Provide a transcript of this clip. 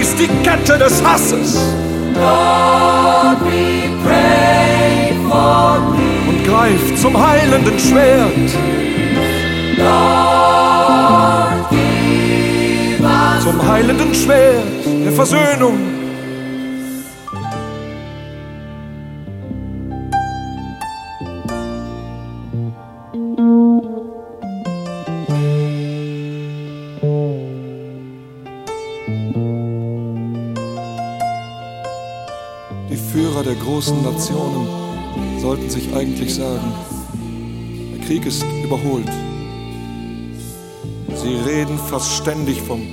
zerreißt die Kette des Hasses. Lord, we pray for peace. Und greift zum heilenden Schwert. Lord, give us zum heilenden Schwert der Versöhnung. Die Führer der großen Nationen sollten sich eigentlich sagen, der Krieg ist überholt. Sie reden fast ständig vom